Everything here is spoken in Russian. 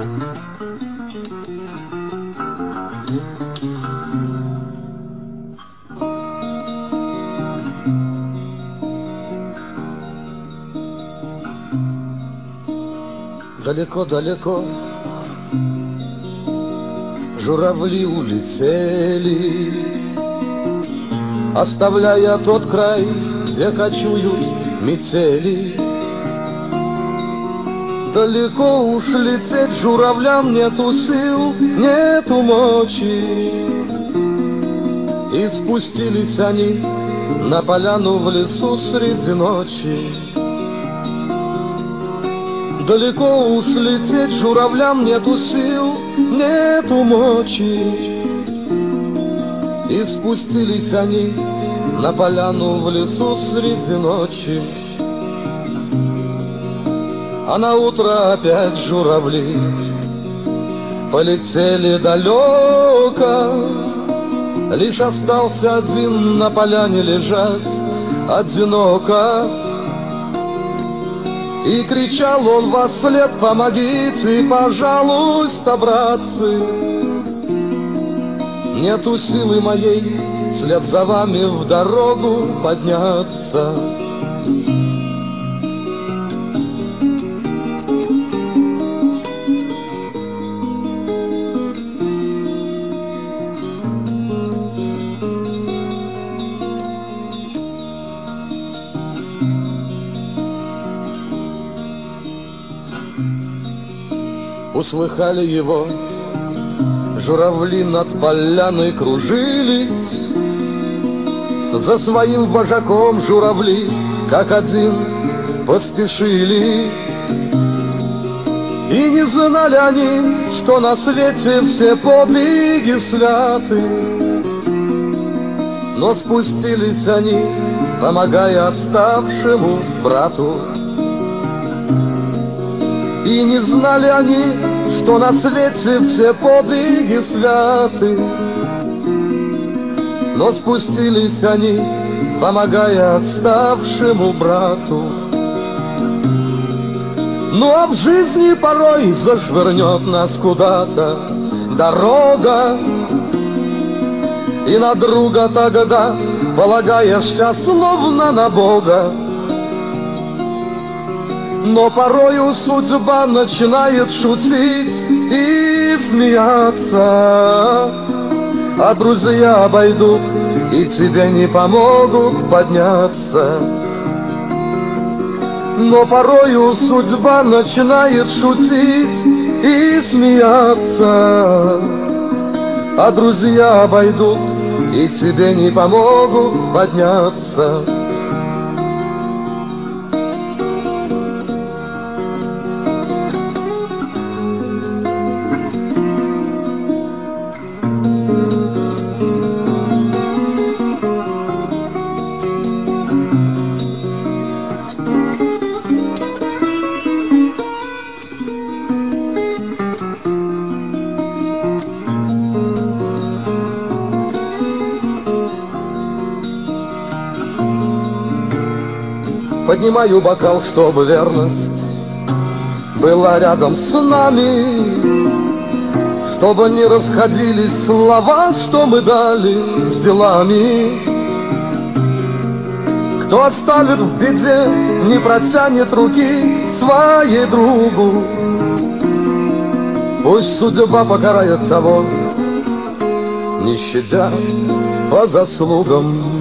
Далеко-далеко журавли улетели, оставляя тот край, где кочуют метели. Далеко уж лететь журавлям нету сил, нету мочи. И спустились они на поляну в лесу среди ночи. Далеко уж лететь журавлям нету сил, нету мочи. И спустились они на поляну в лесу среди ночи. А на утро опять журавли полетели далеко. Лишь остался один на поляне лежать одиноко. И кричал он во след: помогите, пожалуйста, братцы. Нету силы моей вслед за вами в дорогу подняться. Услыхали его, журавли над поляной кружились. За своим вожаком журавли, как один, поспешили. И не знали они, что на свете все подвиги святы. Но спустились они, помогая отставшему брату. И не знали они, что на свете все подвиги святы. Но спустились они, помогая отставшему брату. Ну а в жизни порой зашвырнет нас куда-то дорога, и на друга тогда полагаешься словно на Бога. Но порою судьба начинает шутить и смеяться, а друзья обойдут и тебе не помогут подняться. Но порою судьба начинает шутить и смеяться, а друзья обойдут и тебе не помогут подняться. Поднимаю бокал, чтобы верность была рядом с нами, чтобы не расходились слова, что мы дали с делами. Кто оставит в беде, не протянет руки своей другу. Пусть судьба покарает того, не щадя по заслугам.